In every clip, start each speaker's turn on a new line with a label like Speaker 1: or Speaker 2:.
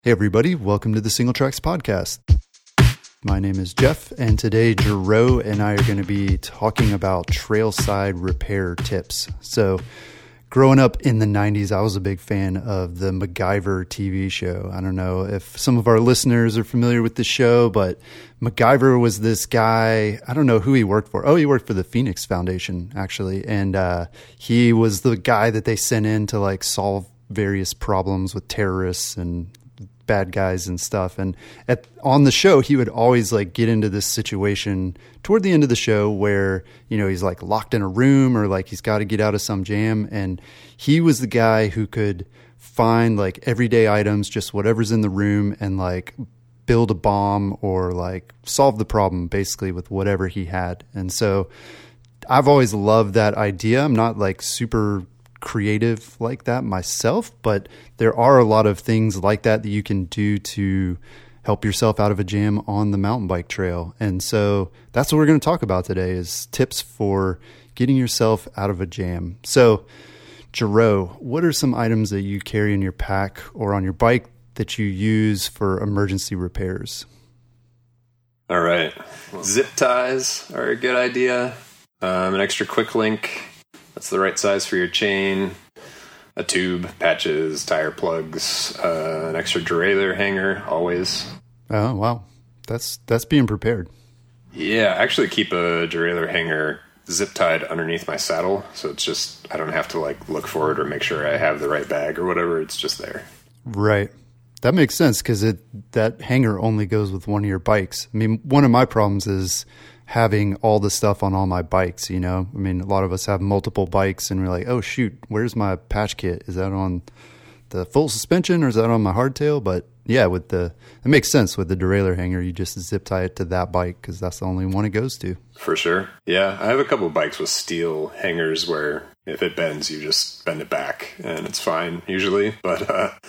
Speaker 1: Hey everybody, welcome to the Single Tracks Podcast. My name is Jeff, and today Jerome and I are going to be talking about trailside repair tips. So, growing up in the 90s, I was a big fan of the MacGyver TV show. I don't know if some of our listeners are familiar with the show, but MacGyver was this guy, I don't know who he worked for. Oh, he worked for the Phoenix Foundation, actually. And he was the guy that they sent in to like solve various problems with terrorists and bad guys and stuff. And on the show, he would always like get into this situation toward the end of the show where, you know, he's like locked in a room or like he's got to get out of some jam. And he was the guy who could find like everyday items, just whatever's in the room, and like build a bomb or like solve the problem basically with whatever he had. And so I've always loved that idea. I'm not like super creative like that myself, but there are a lot of things like that you can do to help yourself out of a jam on the mountain bike trail. And so that's what we're going to talk about today is tips for getting yourself out of a jam. So Jerome, what are some items that you carry in your pack or on your bike that you use for emergency repairs?
Speaker 2: All right. Zip ties are a good idea. An extra quick link. That's the right size for your chain, a tube, patches, tire plugs, an extra derailleur hanger, always.
Speaker 1: Oh, wow. That's being prepared.
Speaker 2: Yeah, I actually keep a derailleur hanger zip tied underneath my saddle, so it's just, I don't have to like look for it or make sure I have the right bag or whatever, it's just there.
Speaker 1: Right. That makes sense because that hanger only goes with one of your bikes. I mean, one of my problems is having all the stuff on all my bikes, you know? I mean, a lot of us have multiple bikes and we're like, oh shoot, where's my patch kit? Is that on the full suspension or is that on my hardtail? But yeah, it makes sense with the derailleur hanger. You just zip tie it to that bike because that's the only one it goes to.
Speaker 2: For sure. Yeah, I have a couple of bikes with steel hangers where if it bends, you just bend it back and it's fine usually, but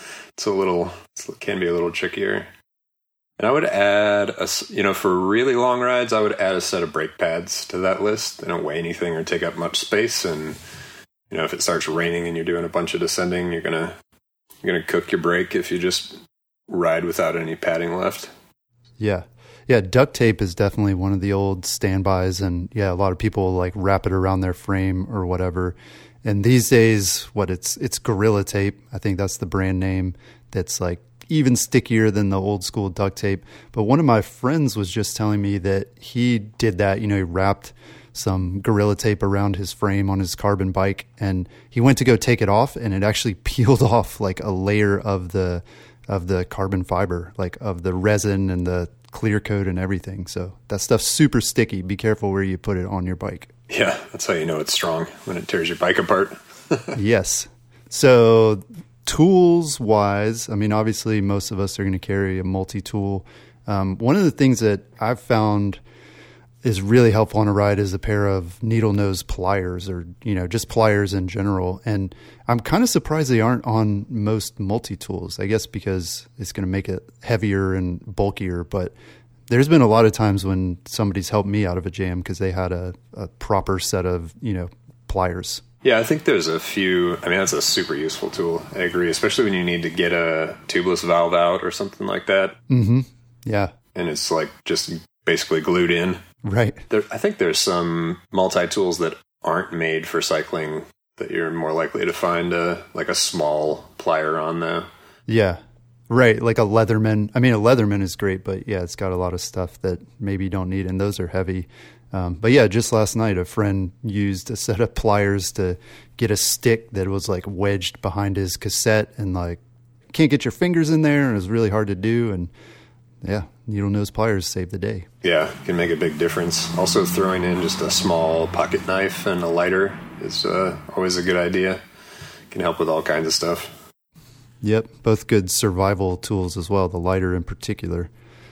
Speaker 2: it can be a little trickier. And I would add, for really long rides, I would add a set of brake pads to that list. They don't weigh anything or take up much space. And, you know, if it starts raining and you're doing a bunch of descending, you're gonna cook your brake if you just ride without any padding left. Yeah.
Speaker 1: Yeah, duct tape is definitely one of the old standbys. And, yeah, a lot of people, like, wrap it around their frame or whatever. And these days, it's Gorilla Tape. I think that's the brand name that's, like, even stickier than the old school duct tape. But one of my friends was just telling me that he did that, you know, he wrapped some Gorilla Tape around his frame on his carbon bike and he went to go take it off and it actually peeled off like a layer of the carbon fiber, like of the resin and the clear coat and everything. So that stuff's super sticky. Be careful where you put it on your bike.
Speaker 2: Yeah, that's how you know it's strong, when it tears your bike apart.
Speaker 1: Yes. So tools wise, I mean, obviously most of us are going to carry a multi-tool. One of the things that I've found is really helpful on a ride is a pair of needle nose pliers or, you know, just pliers in general. And I'm kind of surprised they aren't on most multi-tools, I guess, because it's going to make it heavier and bulkier. But there's been a lot of times when somebody's helped me out of a jam because they had a proper set of, you know, pliers.
Speaker 2: Yeah, I think there's a few. I mean, that's a super useful tool. I agree, especially when you need to get a tubeless valve out or something like that.
Speaker 1: Mm-hmm. Yeah.
Speaker 2: And it's like just basically glued in.
Speaker 1: Right.
Speaker 2: I think there's some multi-tools that aren't made for cycling that you're more likely to find a small plier on though.
Speaker 1: Yeah. Right. Like a Leatherman. I mean, a Leatherman is great, but yeah, it's got a lot of stuff that maybe you don't need, and those are heavy. But yeah, just last night, a friend used a set of pliers to get a stick that was like wedged behind his cassette and like can't get your fingers in there. And it was really hard to do. And yeah, needle nose pliers saved the day.
Speaker 2: Yeah, can make a big difference. Also throwing in just a small pocket knife and a lighter is always a good idea. Can help with all kinds of stuff.
Speaker 1: Yep. Both good survival tools as well. The lighter in particular.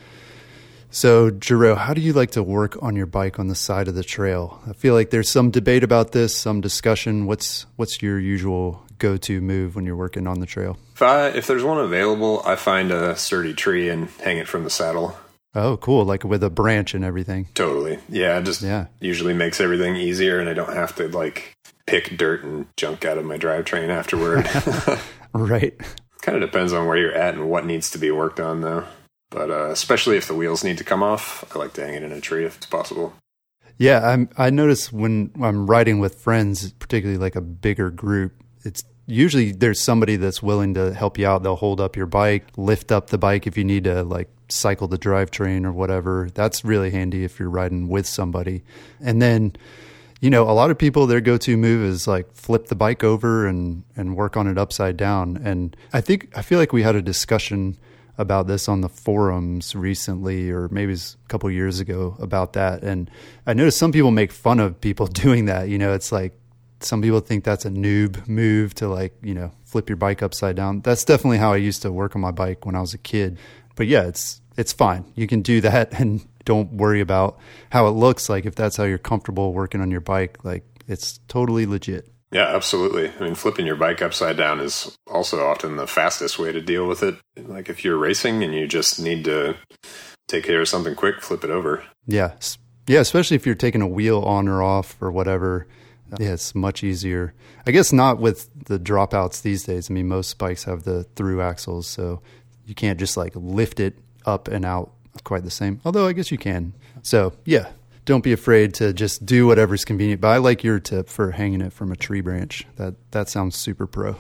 Speaker 1: So, Jerome, how do you like to work on your bike on the side of the trail? I feel like there's some debate about this, some discussion. What's your usual go-to move when you're working on the trail?
Speaker 2: If there's one available, I find a sturdy tree and hang it from the saddle.
Speaker 1: Oh, cool. Like with a branch and everything.
Speaker 2: Totally. Yeah, it just usually makes everything easier, and I don't have to like pick dirt and junk out of my drivetrain afterward.
Speaker 1: Right.
Speaker 2: Kind of depends on where you're at and what needs to be worked on, though. But especially if the wheels need to come off, I like to hang it in a tree if it's possible.
Speaker 1: Yeah, I notice when I'm riding with friends, particularly like a bigger group, it's usually there's somebody that's willing to help you out. They'll hold up your bike, lift up the bike if you need to like cycle the drivetrain or whatever. That's really handy if you're riding with somebody. And then, a lot of people, their go-to move is like flip the bike over and work on it upside down. And I feel like we had a discussion about this on the forums recently, or maybe it's a couple of years ago about that. And I noticed some people make fun of people doing that. It's like some people think that's a noob move to like, flip your bike upside down. That's definitely how I used to work on my bike when I was a kid. But yeah, it's fine. You can do that and don't worry about how it looks. Like if that's how you're comfortable working on your bike, like it's totally legit.
Speaker 2: Yeah, absolutely. I mean, flipping your bike upside down is also often the fastest way to deal with it. Like if you're racing and you just need to take care of something quick, flip it over.
Speaker 1: Yeah. Yeah, especially if you're taking a wheel on or off or whatever. Yeah, it's much easier. I guess not with the dropouts these days. I mean, most bikes have the through axles, so you can't just like lift it up and out quite the same. Although I guess you can. So yeah. Don't be afraid to just do whatever's convenient. But I like your tip for hanging it from a tree branch. That sounds super pro.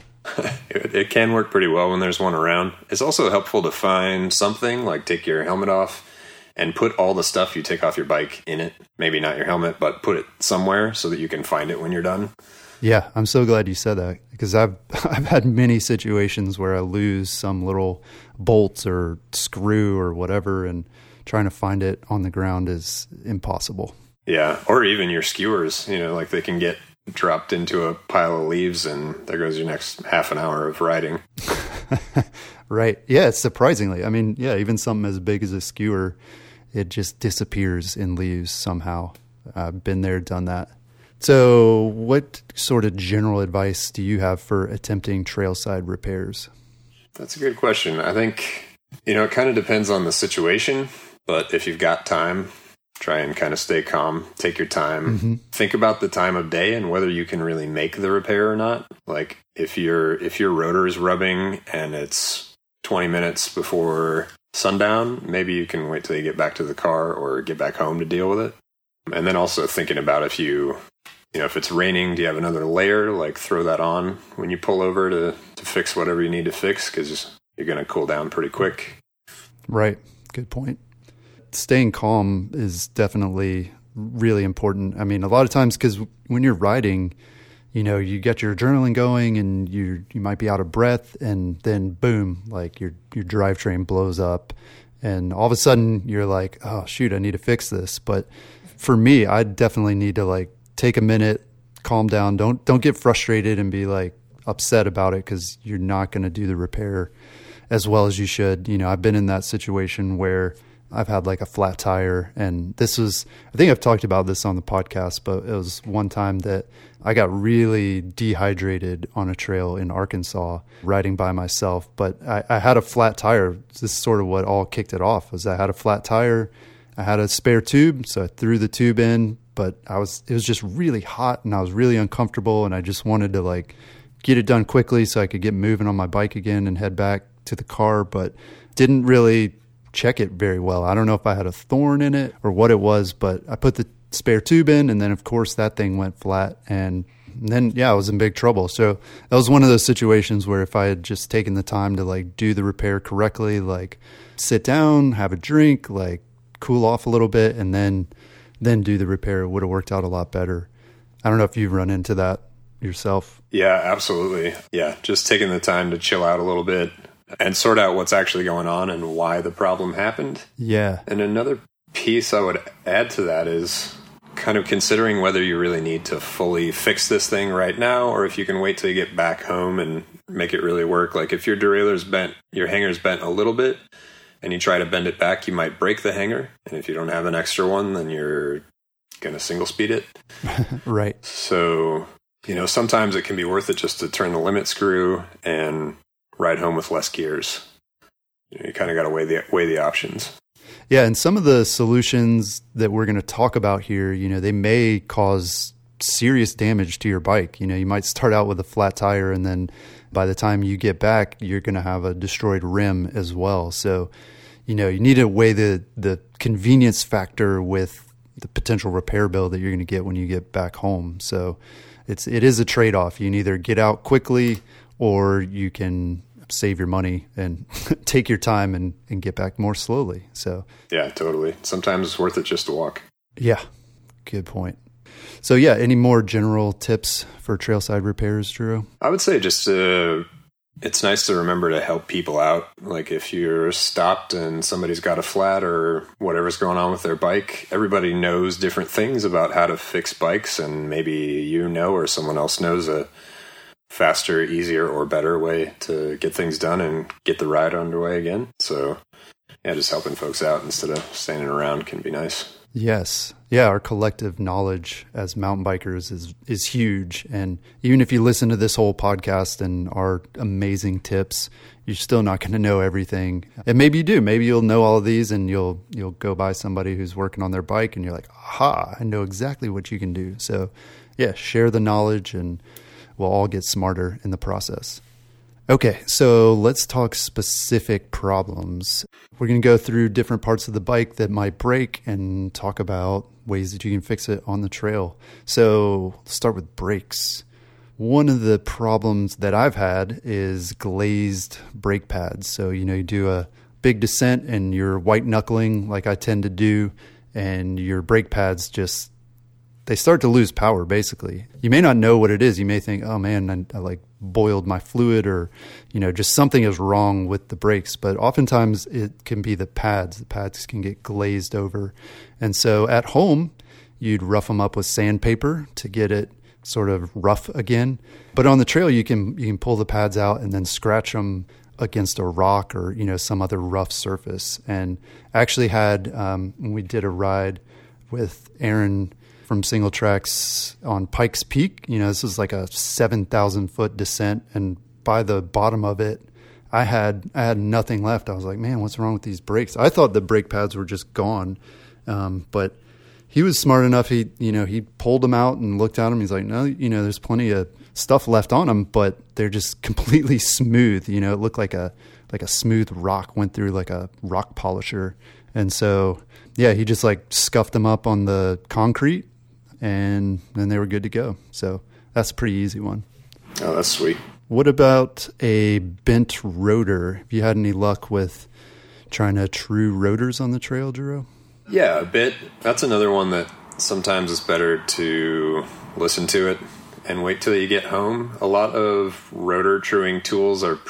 Speaker 2: It can work pretty well when there's one around. It's also helpful to find something, like take your helmet off and put all the stuff you take off your bike in it. Maybe not your helmet, but put it somewhere so that you can find it when you're done.
Speaker 1: Yeah, I'm so glad you said that, because I've had many situations where I lose some little bolts or screw or whatever, and trying to find it on the ground is impossible.
Speaker 2: Yeah, or even your skewers, like they can get dropped into a pile of leaves and there goes your next half an hour of riding.
Speaker 1: Right. Yeah, it's surprisingly. I mean, yeah, even something as big as a skewer, it just disappears in leaves somehow. I've been there, done that. So what sort of general advice do you have for attempting trailside repairs?
Speaker 2: That's a good question. I think, it kind of depends on the situation. But if you've got time, try and kind of stay calm, take your time, think about the time of day and whether you can really make the repair or not. Like if your rotor is rubbing and it's 20 minutes before sundown, maybe you can wait till you get back to the car or get back home to deal with it. And then also thinking about if it's raining, do you have another layer? Like throw that on when you pull over to fix whatever you need to fix, because you're going to cool down pretty quick.
Speaker 1: Right. Good point. Staying calm is definitely really important. I mean, a lot of times, because when you're riding, you get your adrenaline going and you might be out of breath, and then boom, like your drivetrain blows up, and all of a sudden you're like, oh shoot, I need to fix this. But for me, I definitely need to like take a minute, calm down. Don't get frustrated and be like upset about it, because you're not going to do the repair as well as you should. I've been in that situation where I've had like a flat tire, and I think I've talked about this on the podcast, but it was one time that I got really dehydrated on a trail in Arkansas riding by myself, but I had a flat tire. This is sort of what all kicked it off, was I had a flat tire. I had a spare tube, so I threw the tube in, but it was just really hot and I was really uncomfortable, and I just wanted to like get it done quickly so I could get moving on my bike again and head back to the car, but didn't really check it very well. I don't know if I had a thorn in it or what it was, but I put the spare tube in, and then of course that thing went flat, and then I was in big trouble. So that was one of those situations where if I had just taken the time to like do the repair correctly, like sit down, have a drink, like cool off a little bit, and then do the repair, it would have worked out a lot better. I don't know if you've run into that yourself.
Speaker 2: Yeah, absolutely. Yeah, just taking the time to chill out a little bit and sort out what's actually going on and why the problem happened.
Speaker 1: Yeah.
Speaker 2: And another piece I would add to that is kind of considering whether you really need to fully fix this thing right now, or if you can wait till you get back home and make it really work. Like if your derailleur's bent, your hanger's bent a little bit, and you try to bend it back, you might break the hanger. And if you don't have an extra one, then you're going to single speed it.
Speaker 1: Right.
Speaker 2: So, sometimes it can be worth it just to turn the limit screw and ride home with less gears. You kind of got to weigh the options.
Speaker 1: Yeah, and some of the solutions that we're going to talk about here, they may cause serious damage to your bike. You might start out with a flat tire, and then by the time you get back, you're going to have a destroyed rim as well. So, you need to weigh the convenience factor with the potential repair bill that you're going to get when you get back home. So it is a trade-off. You can either get out quickly or you can save your money and take your time and get back more slowly. So
Speaker 2: yeah, totally. Sometimes it's worth it just to walk.
Speaker 1: Yeah, good point. So yeah, any more general tips for trailside repairs, Drew?
Speaker 2: I would say just it's nice to remember to help people out. Like if you're stopped and somebody's got a flat or whatever's going on with their bike, everybody knows different things about how to fix bikes, and maybe or someone else knows a faster, easier, or better way to get things done and get the ride underway again. So yeah, just helping folks out instead of standing around can be nice.
Speaker 1: Yes. Yeah, our collective knowledge as mountain bikers is huge. And even if you listen to this whole podcast and our amazing tips, you're still not going to know everything. And maybe you do. Maybe you'll know all of these and you'll go by somebody who's working on their bike and you're like, aha, I know exactly what you can do. So yeah, share the knowledge and we'll all get smarter in the process. Okay, so let's talk specific problems. We're going to go through different parts of the bike that might break and talk about ways that you can fix it on the trail. So let's start with brakes. One of the problems that I've had is glazed brake pads. So, you do a big descent and you're white knuckling like I tend to do, and your brake pads they start to lose power, basically. You may not know what it is. You may think, oh man, I like boiled my fluid, or, just something is wrong with the brakes. But oftentimes it can be the pads. The pads can get glazed over. And so at home, you'd rough them up with sandpaper to get it sort of rough again. But on the trail, you can pull the pads out and then scratch them against a rock or, some other rough surface. And I actually had, when we did a ride with Aaron from Single Tracks on Pikes Peak, this was like a 7,000 foot descent, and by the bottom of it, I had nothing left. I was like, man, what's wrong with these brakes? I thought the brake pads were just gone, but he was smart enough. He pulled them out and looked at them. He's like, no, there's plenty of stuff left on them, but they're just completely smooth. It looked like a smooth rock went through like a rock polisher, and so yeah, he just like scuffed them up on the concrete. And then they were good to go. So that's a pretty easy one.
Speaker 2: Oh, that's sweet.
Speaker 1: What about a bent rotor? Have you had any luck with trying to true rotors on the trail, Drew?
Speaker 2: Yeah, a bit. That's another one that sometimes it's better to listen to it and wait till you get home. A lot of rotor truing tools are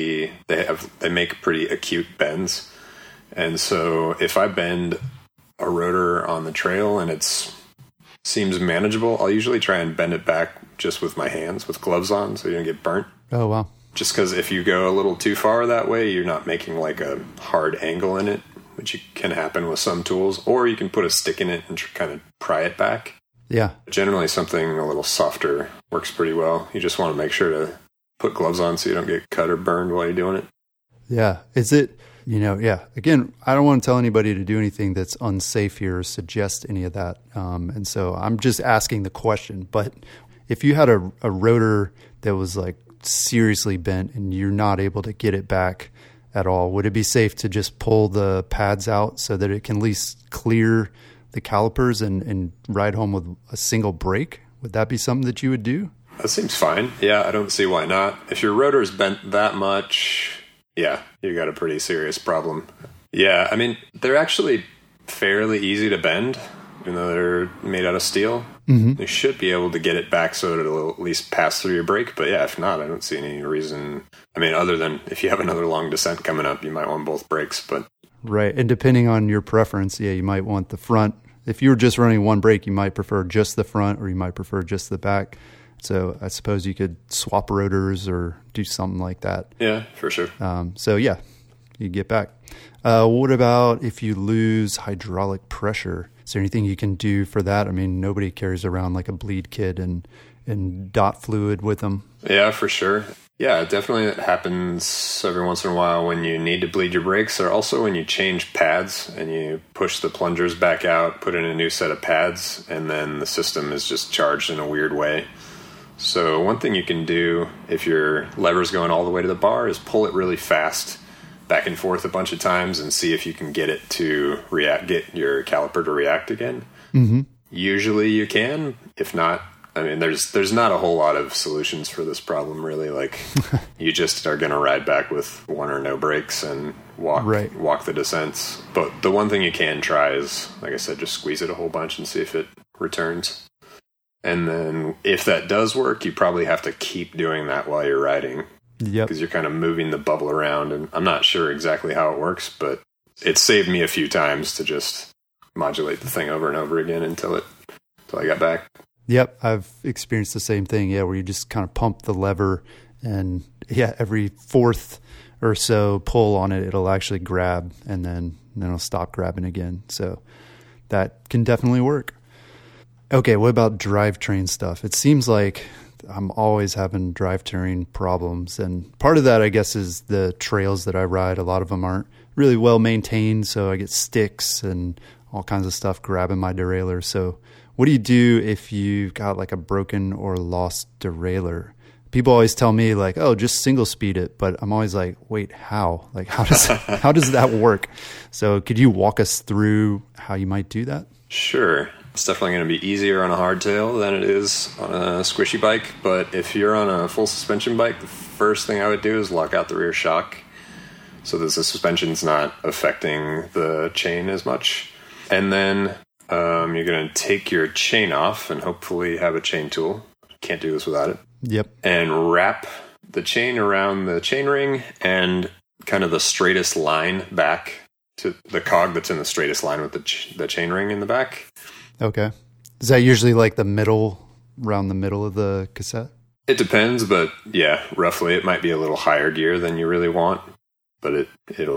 Speaker 2: they make pretty acute bends. And so if I bend a rotor on the trail and seems manageable, I'll usually try and bend it back just with my hands with gloves on so you don't get burnt.
Speaker 1: Oh, wow.
Speaker 2: Just because if you go a little too far that way, you're not making like a hard angle in it, which can happen with some tools. Or you can put a stick in it and kind of pry it back.
Speaker 1: Yeah.
Speaker 2: Generally, something a little softer works pretty well. You just want to make sure to put gloves on so you don't get cut or burned while you're doing it.
Speaker 1: Yeah. Is it... yeah. Again, I don't want to tell anybody to do anything that's unsafe here or suggest any of that. And so I'm just asking the question. But if you had a rotor that was like seriously bent and you're not able to get it back at all, would it be safe to just pull the pads out so that it can at least clear the calipers and ride home with a single brake? Would that be something that you would do?
Speaker 2: That seems fine. Yeah, I don't see why not. If your rotor's bent that much... yeah, you got a pretty serious problem. Yeah, I mean, they're actually fairly easy to bend, even though they're made out of steel. Mm-hmm. You should be able to get it back so it'll at least pass through your brake. But yeah, if not, I don't see any reason. I mean, other than if you have another long descent coming up, you might want both brakes. But
Speaker 1: right, and depending on your preference, yeah, you might want the front. If you were just running one brake, you might prefer just the front or you might prefer just the back. So I suppose you could swap rotors or do something like that.
Speaker 2: Yeah, for sure.
Speaker 1: So yeah, you get back. What about if you lose hydraulic pressure? Is there anything you can do for that? I mean, nobody carries around like a bleed kit and dot fluid with them.
Speaker 2: Yeah, for sure. Yeah, definitely it happens every once in a while when you need to bleed your brakes, or also when you change pads and you push the plungers back out, put in a new set of pads, and then the system is just charged in a weird way. So one thing you can do if your lever's going all the way to the bar is pull it really fast back and forth a bunch of times and see if you can get it to get your caliper to react again.
Speaker 1: Mm-hmm.
Speaker 2: Usually you can. If not, I mean, there's not a whole lot of solutions for this problem, really. Like, you just are going to ride back with one or no brakes and walk the descents. But the one thing you can try is, like I said, just squeeze it a whole bunch and see if it returns. And then if that does work, you probably have to keep doing that while you're riding.
Speaker 1: Yep.
Speaker 2: Because you're kind of moving the bubble around. And I'm not sure exactly how it works, but it saved me a few times to just modulate the thing over and over again until I got back.
Speaker 1: Yep, I've experienced the same thing. Yeah, where you just kind of pump the lever, and every fourth or so pull on it, it'll actually grab, and then it'll stop grabbing again. So that can definitely work. Okay, what about drivetrain stuff? It seems like I'm always having drivetrain problems, and part of that, I guess, is the trails that I ride. A lot of them aren't really well maintained, so I get sticks and all kinds of stuff grabbing my derailleur. So what do you do if you've got like a broken or lost derailleur? People always tell me like, oh, just single speed it. But I'm always like, wait, how? Like, how does that work? So could you walk us through how you might do that?
Speaker 2: Sure. It's definitely going to be easier on a hardtail than it is on a squishy bike. But if you're on a full suspension bike, the first thing I would do is lock out the rear shock so that the suspension's not affecting the chain as much. And then you're going to take your chain off and hopefully have a chain tool. Can't do this without it.
Speaker 1: Yep.
Speaker 2: And wrap the chain around the chain ring and kind of the straightest line back to the cog that's in the straightest line with the chain ring in the back.
Speaker 1: Okay. Is that usually like around the middle of the cassette?
Speaker 2: It depends, but yeah, roughly. It might be a little higher gear than you really want, but it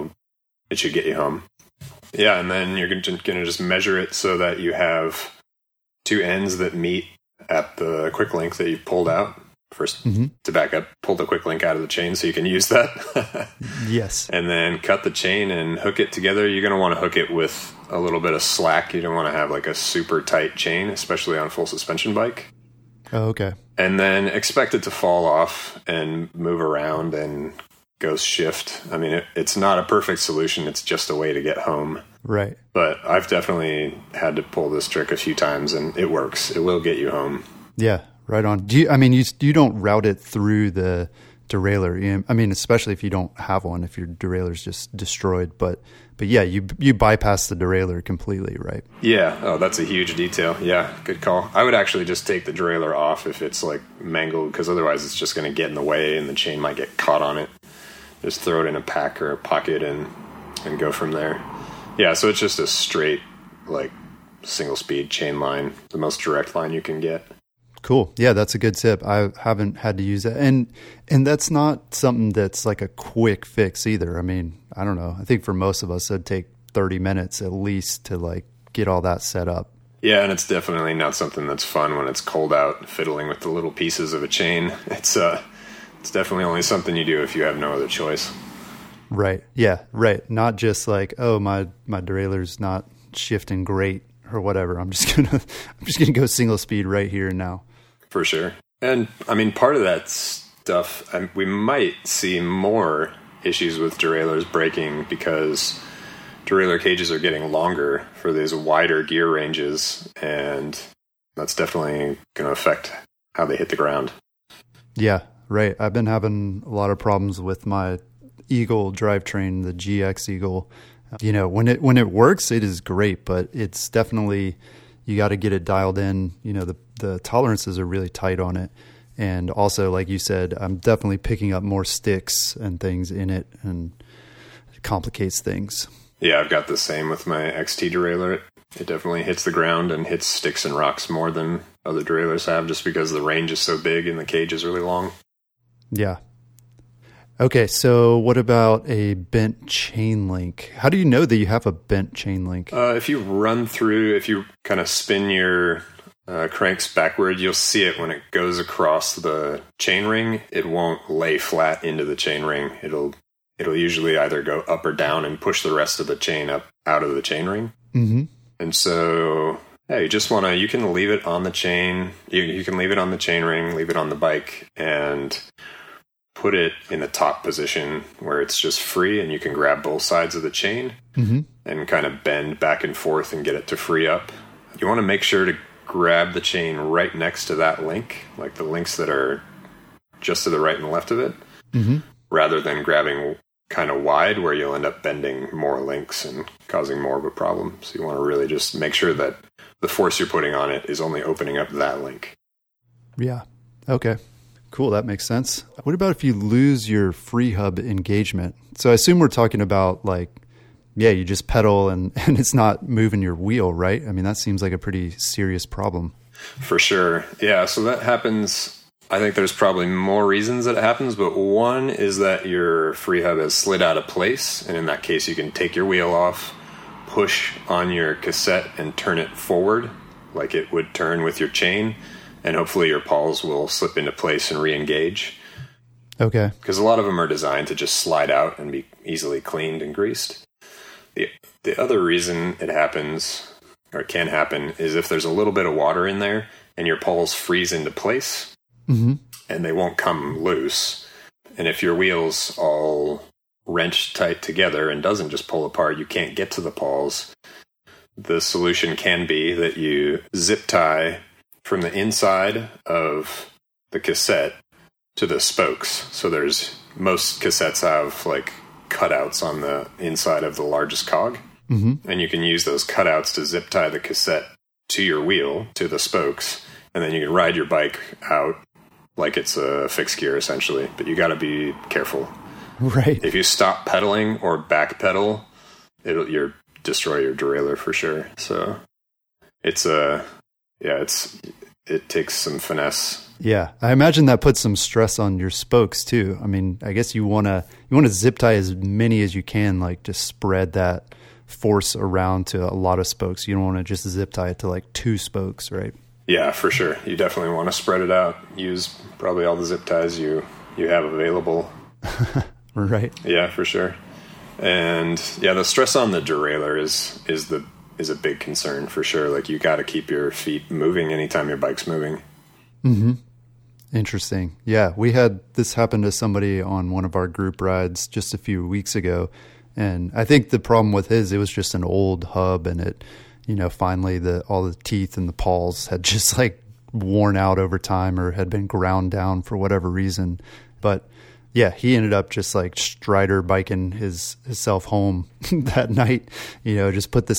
Speaker 2: should get you home. Yeah, and then you're going to just measure it so that you have two ends that meet at the quick link that you've pulled out. First, to back up, pull the quick link out of the chain so you can use that.
Speaker 1: Yes.
Speaker 2: And then cut the chain and hook it together. You're going to want to hook it with a little bit of slack. You don't want to have like a super tight chain, especially on a full suspension bike.
Speaker 1: Oh, okay.
Speaker 2: And then expect it to fall off and move around and ghost shift. I mean, it's not a perfect solution. It's just a way to get home.
Speaker 1: Right.
Speaker 2: But I've definitely had to pull this trick a few times, and it works. It will get you home.
Speaker 1: Yeah, right on. You don't route it through the derailleur. I mean, especially if you don't have one, if your derailleur's just destroyed. But yeah, you bypass the derailleur completely, right?
Speaker 2: Yeah. Oh, that's a huge detail. Yeah, good call. I would actually just take the derailleur off if it's like mangled, because otherwise it's just going to get in the way and the chain might get caught on it. Just throw it in a pack or a pocket and go from there. Yeah, so it's just a straight, like, single speed chain line, the most direct line you can get.
Speaker 1: Cool. Yeah, that's a good tip. I haven't had to use that. And that's not something that's like a quick fix either. I mean, I don't know. I think for most of us, it'd take 30 minutes at least to like get all that set up.
Speaker 2: Yeah, and it's definitely not something that's fun when it's cold out, fiddling with the little pieces of a chain. It's definitely only something you do if you have no other choice.
Speaker 1: Right. Yeah. Right. Not just like, oh, my derailleur's not shifting great or whatever. I'm just gonna go single speed right here and now.
Speaker 2: For sure. And I mean, part of that stuff, we might see more issues with derailleurs breaking because derailleur cages are getting longer for these wider gear ranges, and that's definitely going to affect how they hit the ground.
Speaker 1: Yeah. Right. I've been having a lot of problems with my Eagle drivetrain, the GX Eagle. You know, when it works, it is great, but it's definitely, you got to get it dialed in. You know, the tolerances are really tight on it. And also, like you said, I'm definitely picking up more sticks and things in it, and it complicates things.
Speaker 2: Yeah, I've got the same with my XT derailleur. It definitely hits the ground and hits sticks and rocks more than other derailleurs have, just because the range is so big and the cage is really long.
Speaker 1: Yeah. Okay, so what about a bent chain link? How do you know that you have a bent chain link?
Speaker 2: If you kind of spin your cranks backward, you'll see it when it goes across the chain ring. It won't lay flat into the chain ring. It'll usually either go up or down and push the rest of the chain up out of the chain ring.
Speaker 1: Mm-hmm.
Speaker 2: And so Yeah, you can leave it on the chain. You can leave it on the chain ring, leave it on the bike, and put it in the top position where it's just free, and you can grab both sides of the chain and kind of bend back and forth and get it to free up. You want to make sure to grab the chain right next to that link, like the links that are just to the right and left of it, rather than grabbing kind of wide where you'll end up bending more links and causing more of a problem. So you want to really just make sure that the force you're putting on it is only opening up that link.
Speaker 1: Yeah. Okay. Cool. That makes sense. What about if you lose your free hub engagement? So I assume we're talking about you just pedal and it's not moving your wheel, right? I mean, that seems like a pretty serious problem.
Speaker 2: For sure. Yeah. So that happens. I think there's probably more reasons that it happens, but one is that your free hub has slid out of place. And in that case, you can take your wheel off, push on your cassette and turn it forward like it would turn with your chain. And hopefully your pawls will slip into place and re-engage.
Speaker 1: Okay.
Speaker 2: Because a lot of them are designed to just slide out and be easily cleaned and greased. The other reason it happens, or it can happen, is if there's a little bit of water in there and your pawls freeze into place and they won't come loose. And if your wheel's all wrenched tight together and doesn't just pull apart, you can't get to the pawls. The solution can be that you zip tie from the inside of the cassette to the spokes. So most cassettes have like cutouts on the inside of the largest cog. And you can use those cutouts to zip tie the cassette to your wheel, to the spokes, and then you can ride your bike out like it's a fixed gear essentially. But you got to be careful.
Speaker 1: Right.
Speaker 2: If you stop pedaling or back pedal, you'll destroy your derailleur for sure. So it takes some finesse.
Speaker 1: Yeah, I imagine that puts some stress on your spokes too. I mean, I guess you want to zip tie as many as you can, like just spread that force around to a lot of spokes. You don't want to just zip tie it to like 2 spokes, right?
Speaker 2: Yeah, for sure. You definitely want to spread it out. Use probably all the zip ties you have available.
Speaker 1: Right.
Speaker 2: Yeah, for sure. And yeah, the stress on the derailleur is a big concern for sure. Like you got to keep your feet moving anytime your bike's moving.
Speaker 1: Interesting. Yeah, we had this happen to somebody on one of our group rides just a few weeks ago. And I think the problem with it was just an old hub, and it, finally all the teeth and the pawls had just like worn out over time or had been ground down for whatever reason. But yeah, he ended up just like Strider biking himself home that night, just put the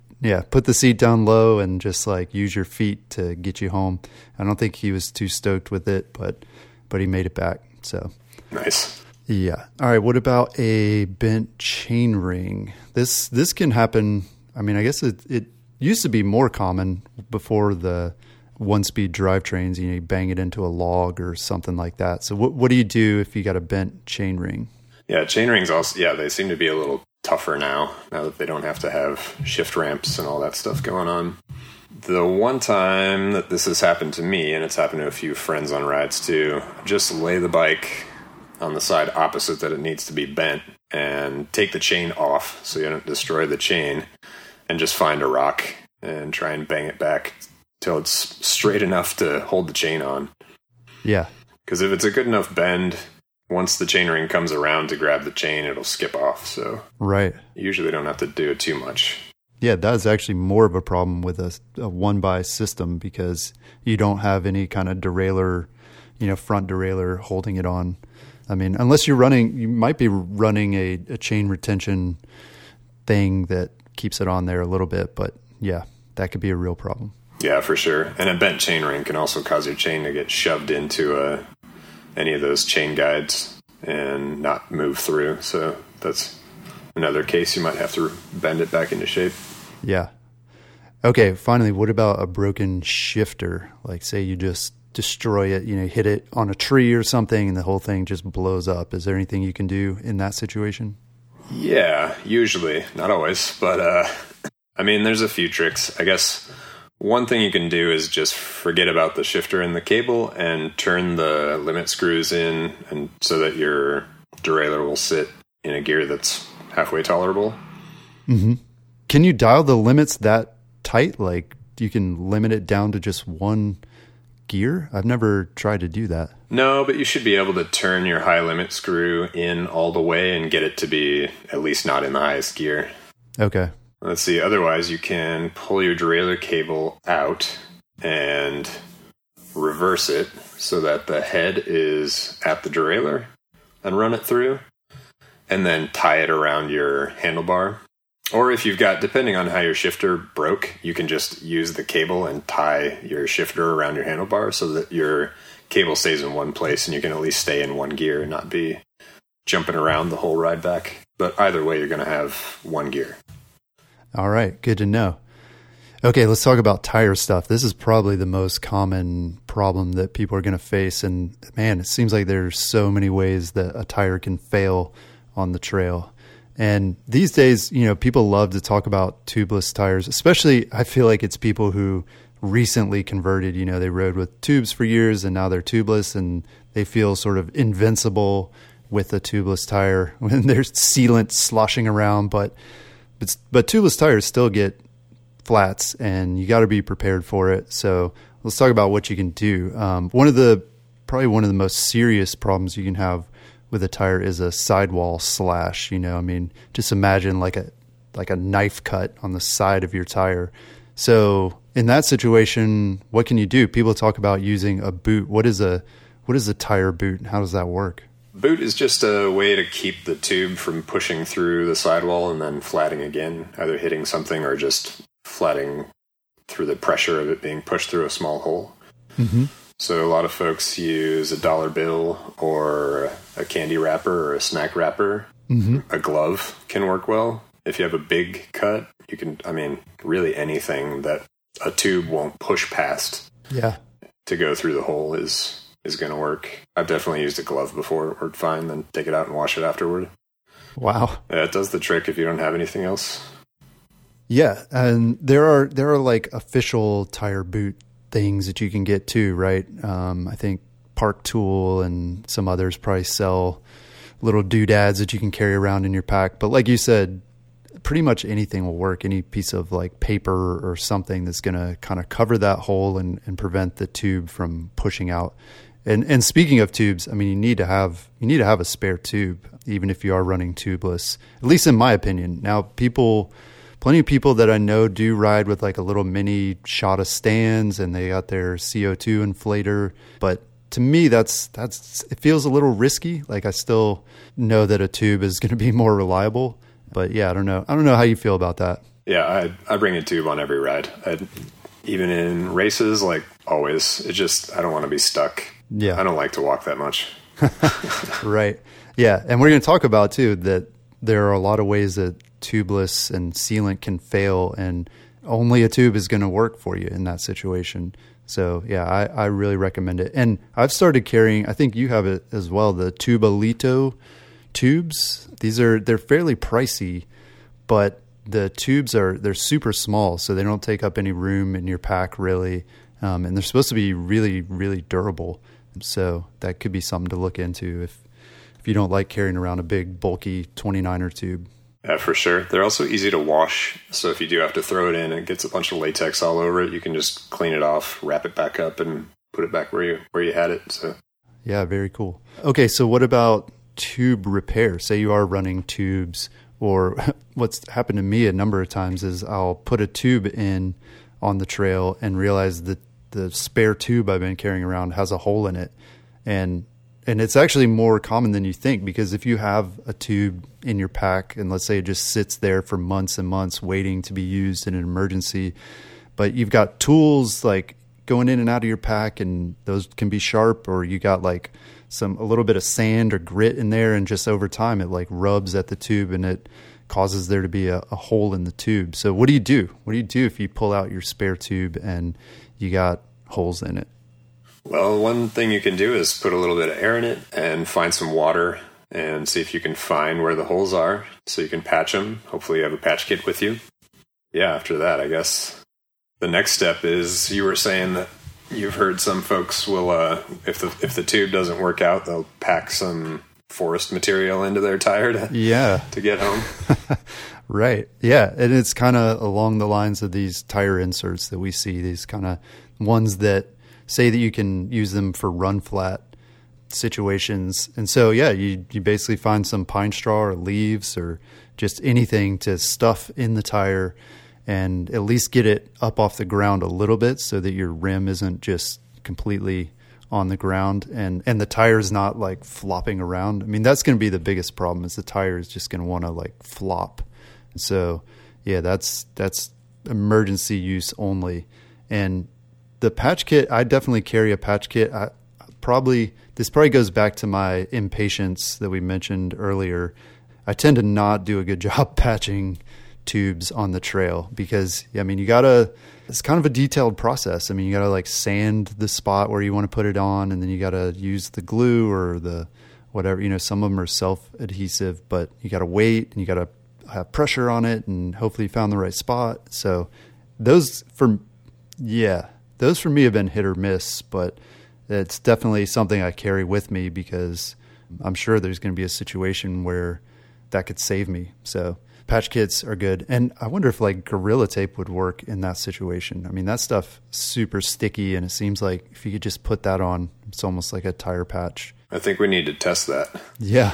Speaker 1: seat down low and just like use your feet to get you home. I don't think he was too stoked with it, but he made it back. So
Speaker 2: nice.
Speaker 1: Yeah. All right. What about a bent chain ring? This can happen. I mean, I guess it used to be more common before the 1-speed drivetrains. You bang it into a log or something like that. So what do you do if you got a bent chain ring? Yeah,
Speaker 2: chain rings also. Yeah, they seem to be a little tougher now that they don't have to have shift ramps and all that stuff going on. The one time that this has happened to me, and it's happened to a few friends on rides too, just lay the bike on the side opposite that it needs to be bent and take the chain off so you don't destroy the chain, and just find a rock and try and bang it back till it's straight enough to hold the chain on.
Speaker 1: Yeah.
Speaker 2: Because if it's a good enough bend, once the chain ring comes around to grab the chain, it'll skip off. So
Speaker 1: right.
Speaker 2: You usually don't have to do it too much.
Speaker 1: Yeah, that's actually more of a problem with a 1x system, because you don't have any kind of derailleur, front derailleur holding it on. I mean, unless you might be running a chain retention thing that keeps it on there a little bit, but yeah, that could be a real problem.
Speaker 2: Yeah, for sure. And a bent chain ring can also cause your chain to get shoved into any of those chain guides and not move through. So that's another case. You might have to bend it back into shape.
Speaker 1: Yeah. Okay, finally, what about a broken shifter? Like, say you just destroy it, hit it on a tree or something and the whole thing just blows up. Is there anything you can do in that situation?
Speaker 2: Yeah, usually. Not always. But, I mean, there's a few tricks. I guess one thing you can do is just forget about the shifter and the cable and turn the limit screws in, and so that your derailleur will sit in a gear that's halfway tolerable.
Speaker 1: Mm-hmm. Can you dial the limits that tight? Like, you can limit it down to just one gear? I've never tried to do that.
Speaker 2: No, but you should be able to turn your high limit screw in all the way and get it to be at least not in the highest gear.
Speaker 1: Okay.
Speaker 2: Let's see. Otherwise, you can pull your derailleur cable out and reverse it so that the head is at the derailleur and run it through, and then tie it around your handlebar. Or if you've got, depending on how your shifter broke, you can just use the cable and tie your shifter around your handlebar so that your cable stays in one place and you can at least stay in one gear and not be jumping around the whole ride back. But either way, you're going to have one gear.
Speaker 1: All right. Good to know. Okay, let's talk about tire stuff. This is probably the most common problem that people are going to face. And man, it seems like there's so many ways that a tire can fail on the trail. And these days, you know, people love to talk about tubeless tires, especially I feel like it's people who recently converted, you know, they rode with tubes for years and now they're tubeless and they feel sort of invincible with a tubeless tire when there's sealant sloshing around. But tubeless tires still get flats and you got to be prepared for it. So let's talk about what you can do. Probably one of the most serious problems you can have with a tire is a sidewall slash. You know, I mean, just imagine like a knife cut on the side of your tire. So in that situation, what can you do? People talk about using a boot. What is a tire boot and how does that work?
Speaker 2: Boot is just a way to keep the tube from pushing through the sidewall and then flatting again, either hitting something or just flatting through the pressure of it being pushed through a small hole. Mm-hmm. So a lot of folks use a dollar bill or a candy wrapper or a snack wrapper. Mm-hmm. A glove can work well. If you have a big cut, you can, I mean, really anything that a tube won't push past to go through the hole is going to work. I've definitely used a glove before. It worked fine, then take it out and wash it afterward.
Speaker 1: Wow.
Speaker 2: Yeah, it does the trick if you don't have anything else.
Speaker 1: Yeah, and there are like official tire boot things that you can get too, right? I think Park Tool and some others probably sell little doodads that you can carry around in your pack. But like you said, pretty much anything will work. Any piece of like paper or something that's going to kind of cover that hole and prevent the tube from pushing out. And speaking of tubes, I mean, you need to have a spare tube, even if you are running tubeless, at least in my opinion. Now, plenty of people that I know do ride with like a little mini Shada stands and they got their CO2 inflator. But to me, it feels a little risky. Like I still know that a tube is going to be more reliable. But yeah, I don't know how you feel about that.
Speaker 2: Yeah, I bring a tube on every ride. Even in races, like always. I don't want to be stuck.
Speaker 1: Yeah.
Speaker 2: I don't like to walk that much.
Speaker 1: Right. Yeah. And we're going to talk about too that there are a lot of ways that tubeless and sealant can fail and only a tube is going to work for you in that situation. So yeah, I really recommend it. And I've started carrying, I think you have it as well, the Tubolito tubes. They're fairly pricey, but the tubes they're super small, so they don't take up any room in your pack really. And they're supposed to be really, really durable. So that could be something to look into if you don't like carrying around a big bulky 29er tube.
Speaker 2: Yeah, for sure. They're also easy to wash. So if you do have to throw it in and it gets a bunch of latex all over it, you can just clean it off, wrap it back up, and put it back where you had it. So
Speaker 1: yeah, very cool. Okay, so what about tube repair? Say you are running tubes, or what's happened to me a number of times is I'll put a tube in on the trail and realize that the spare tube I've been carrying around has a hole in it. And it's actually more common than you think, because if you have a tube in your pack and let's say it just sits there for months and months waiting to be used in an emergency, but you've got tools like going in and out of your pack and those can be sharp, or you got like a little bit of sand or grit in there, and just over time it like rubs at the tube and it causes there to be a hole in the tube. So what do you do? What do you do if you pull out your spare tube and you got holes in it?
Speaker 2: Well, one thing you can do is put a little bit of air in it and find some water and see if you can find where the holes are so you can patch them. Hopefully you have a patch kit with you. Yeah, after that, I guess the next step is, you were saying that you've heard some folks will, if the tube doesn't work out, they'll pack some forest material into their tire to get home.
Speaker 1: Right. Yeah. And it's kind of along the lines of these tire inserts that we see, these kind of ones that say that you can use them for run flat situations. And so, yeah, you basically find some pine straw or leaves or just anything to stuff in the tire and at least get it up off the ground a little bit so that your rim isn't just completely on the ground and the tire is not like flopping around. I mean, that's going to be the biggest problem is the tire is just going to want to like flop. So yeah, that's emergency use only. And the patch kit, I definitely carry a patch kit. This probably goes back to my impatience that we mentioned earlier. I tend to not do a good job patching tubes on the trail because, I mean, it's kind of a detailed process. I mean, you got to like sand the spot where you want to put it on, and then you got to use the glue or the whatever, some of them are self-adhesive, but you got to wait and you got to have pressure on it and hopefully you found the right spot. So those for me have been hit or miss, but it's definitely something I carry with me because I'm sure there's going to be a situation where that could save me. So patch kits are good. And I wonder if like Gorilla Tape would work in that situation. I mean, that stuff super sticky, and it seems like if you could just put that on, it's almost like a tire patch.
Speaker 2: I think we need to test that.
Speaker 1: Yeah.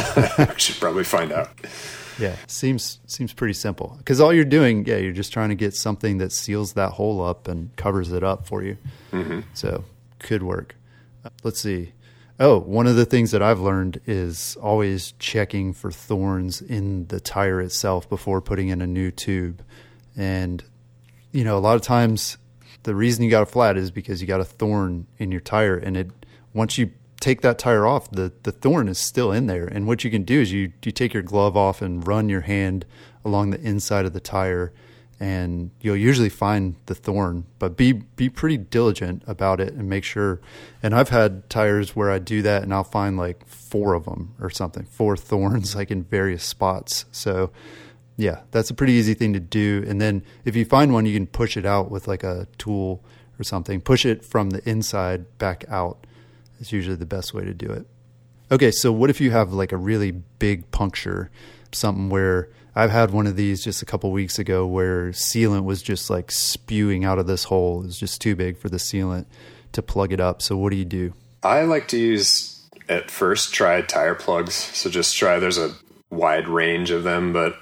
Speaker 2: We should probably find out.
Speaker 1: Yeah. Seems pretty simple because all you're doing, you're just trying to get something that seals that hole up and covers it up for you. Mm-hmm. So could work. Let's see. Oh, one of the things that I've learned is always checking for thorns in the tire itself before putting in a new tube. And, a lot of times the reason you got a flat is because you got a thorn in your tire. And once you take that tire off, the thorn is still in there. And what you can do is you take your glove off and run your hand along the inside of the tire, and you'll usually find the thorn, but be pretty diligent about it and make sure. And I've had tires where I do that and I'll find like 4 of them or something, 4 thorns like in various spots. So yeah, that's a pretty easy thing to do. And then if you find one, you can push it out with like a tool or something, push it from the inside back out. It's usually the best way to do it. Okay. So what if you have like a really big puncture, something where I've had one of these just a couple weeks ago where sealant was just like spewing out of this hole. It was just too big for the sealant to plug it up. So what do you do?
Speaker 2: I like to use, at first, try tire plugs. So just there's a wide range of them, but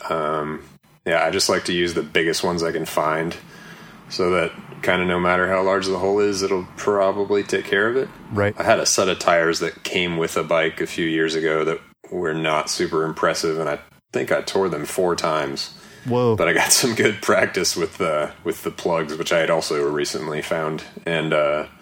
Speaker 2: I just like to use the biggest ones I can find so that kind of no matter how large the hole is, it'll probably take care of it.
Speaker 1: Right.
Speaker 2: I had a set of tires that came with a bike a few years ago that were not super impressive, and I think I tore them 4 times.
Speaker 1: Whoa.
Speaker 2: But I got some good practice with the plugs, which I had also recently found. And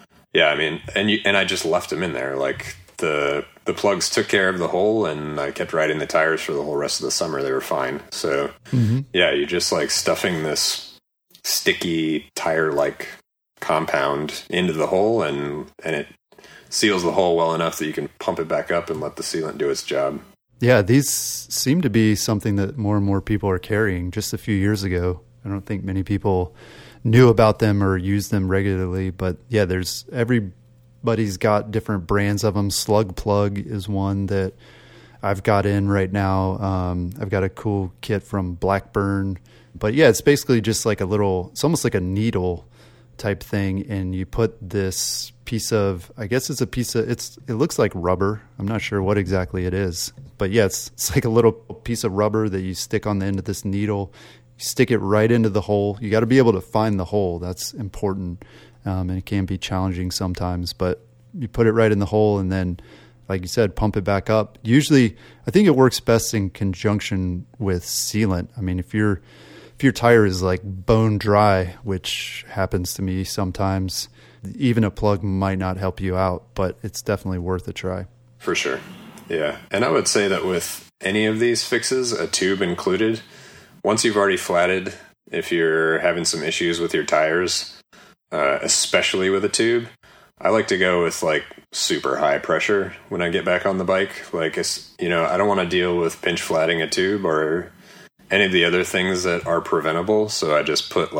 Speaker 2: and I just left them in there. Like the plugs took care of the hole, and I kept riding the tires for the whole rest of the summer. They were fine. So you just like stuffing this sticky tire like compound into the hole, and it seals the hole well enough that you can pump it back up and let the sealant do its job.
Speaker 1: Yeah, these seem to be something that more and more people are carrying. Just a few years ago, I don't think many people knew about them or used them regularly. But yeah, everybody's got different brands of them. Slug Plug is one that I've got in right now. I've got a cool kit from Blackburn. But yeah, it's basically just like it's almost like a needle type thing, and you put this piece of, it looks like rubber. I'm not sure what exactly it is, but yeah, it's like a little piece of rubber that you stick on the end of this needle. You stick it right into the hole. You got to be able to find the hole. That's important, and it can be challenging sometimes, but you put it right in the hole, and then, like you said, pump it back up. Usually, I think it works best in conjunction with sealant. I mean, if your tire is like bone dry, which happens to me sometimes, even a plug might not help you out, but it's definitely worth a try.
Speaker 2: For sure. Yeah. And I would say that with any of these fixes, a tube included, once you've already flatted, if you're having some issues with your tires, especially with a tube, I like to go with like super high pressure when I get back on the bike. Like, I don't want to deal with pinch flatting a tube or any of the other things that are preventable. So I just put